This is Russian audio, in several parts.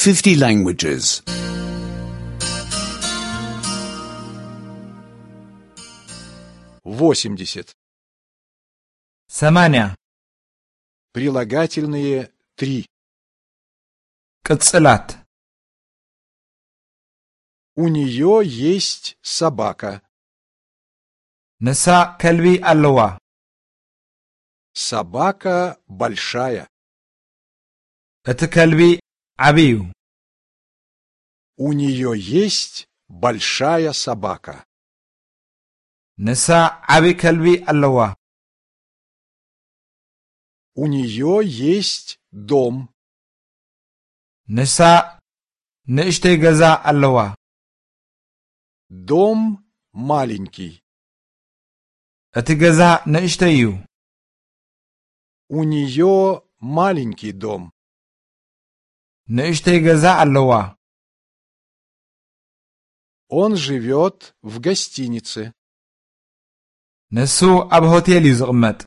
50 languages. 80. 8 Прилагательные 3. ቅጽላት У нее есть собака. ንሳ ከልቢ ኣለዋ Собака большая. እቲ ከልቢ ዓብዩ У нее есть большая собака. ንሳ ዓቢ ከልቢ ኣለዋ У нее есть дом. ንሳ ንእሽተይ ገዛ ኣለዋ Дом маленький. እቲ ገዛ ንእሽተይ እዩ У нее маленький дом. ንእሽተይ ገዛ ኣለዋ Он живет в гостинице. ንሱ ኣብ ሆቴል እዩ ዝቕመጥ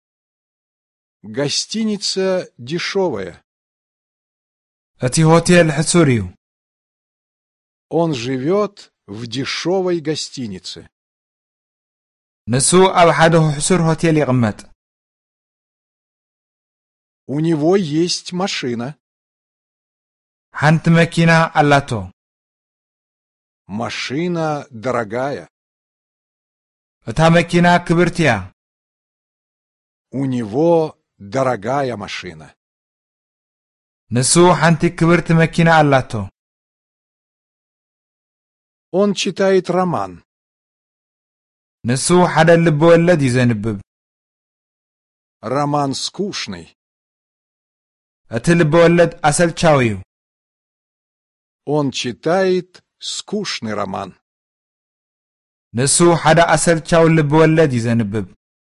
Гостиница дешевая. እቲ ሆቴል ሕሱር እዩ Он живет в дешевой гостинице. ንሱ ኣብ ሓደ ሕሱር ሆቴል ይቕመጥ У него есть машина. ሓንቲ መኪና ኣላቶ Машина дорогая. እታ መኪና ክብርቲ እያ У него дорогая машина. ንሱ ሓንቲ ክብርቲ መኪና ኣላቶ Он читает роман. ንሱ ሓደ ልቢ ወለድ እዩ ዘንብብ Роман скучный. እቲ ልቢ ወለድ ኣሰልቻዊ እዩ Он читает скучный роман. ንሱ ሓደ ኣሰልቻዊ ልቢ ወለድ እዩ ዘንብብ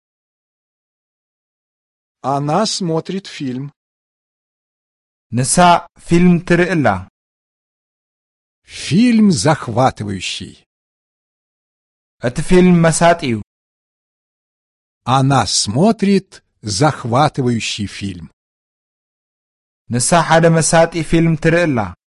Она смотрит фильм. ንሳ ፊልም ትርኢ ኣላ Фильм захватывающий. እቲ ፊልም መሳጢ እዩ Она смотрит захватывающий фильм. ንሳ ሓደ መሳጢ ፊልም ትርኢ ኣላ